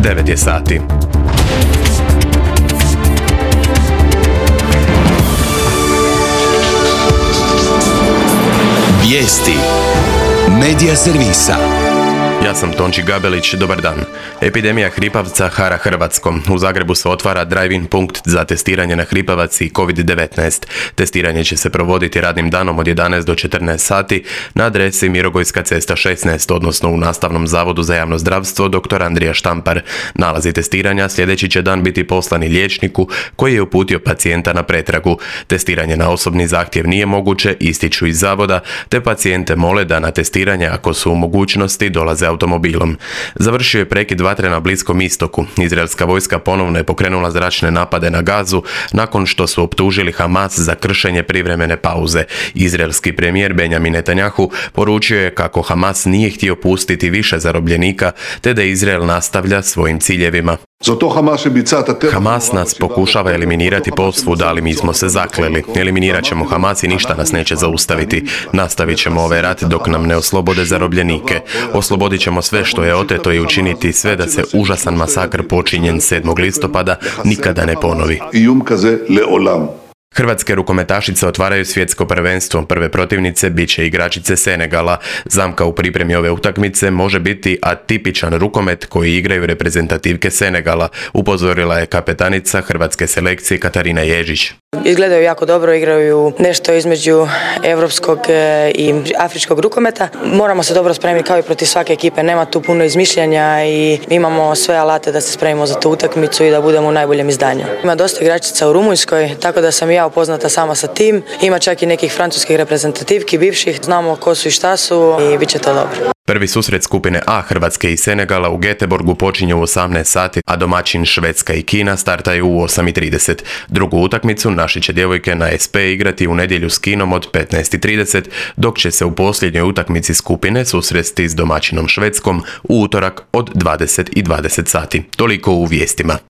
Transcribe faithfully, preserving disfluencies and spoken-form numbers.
devet je sati. Vijesti Medija servisa. Ja sam Tonči Gabelić, dobar dan. Epidemija hripavca hara Hrvatskom. U Zagrebu se otvara drive-in punkt za testiranje na hripavac i kovid devetnaest. Testiranje će se provoditi radnim danom od jedanaest do četrnaest sati na adresi Mirogojska cesta šesnaest, odnosno u Nastavnom zavodu za javno zdravstvo dr. Andrija Štampar. Nalazi testiranja sljedeći će dan biti poslani liječniku koji je uputio pacijenta na pretragu. Testiranje na osobni zahtjev nije moguće, ističu iz zavoda, te pacijente mole da na testiranje, ako su u mogućnosti, dolaze automobilom. Završio je prekid vatre na Bliskom istoku. Izraelska vojska ponovno je pokrenula zračne napade na Gazu nakon što su optužili Hamas za kršenje privremene pauze. Izraelski premijer Benjamin Netanjahu poručio je kako Hamas nije htio pustiti više zarobljenika, te da Izrael nastavlja svojim ciljevima. Hamas nas pokušava eliminirati posvuda, ali mi smo se zakleli. Eliminirat ćemo Hamas i ništa nas neće zaustaviti. Nastavit ćemo ovaj rat dok nam ne oslobode zarobljenike. Oslobodit ćemo sve što je oteto i učiniti sve da se užasan masakr počinjen sedmog listopada nikada ne ponovi. Hrvatske rukometašice otvaraju svjetsko prvenstvo. Prve protivnice bit će igračice Senegala. Zamka u pripremi ove utakmice može biti atipičan rukomet koji igraju reprezentativke Senegala, upozorila je kapetanica hrvatske selekcije Katarina Ježić. Izgledaju jako dobro, igraju nešto između europskog i afričkog rukometa. Moramo se dobro spremiti kao i protiv svake ekipe, nema tu puno izmišljanja i imamo sve alate da se spremimo za tu utakmicu i da budemo u najboljem izdanju. Ima dosta igračica u Rumunjskoj, tako da sam ja upoznata sama sa tim. Ima čak i nekih francuskih reprezentativki, bivših, znamo ko su i šta su i bit će to dobro. Prvi susret skupine A Hrvatske i Senegala u Göteborgu počinje u osamnaest sati, a domaćin Švedska i Kina startaju u osam i trideset. Drugu utakmicu naše će djevojke na S P igrati u nedjelju s Kinom od petnaest i trideset, dok će se u posljednjoj utakmici skupine susresti s domaćinom Švedskom u utorak od dvadeset i dvadeset sati. Toliko u vijestima.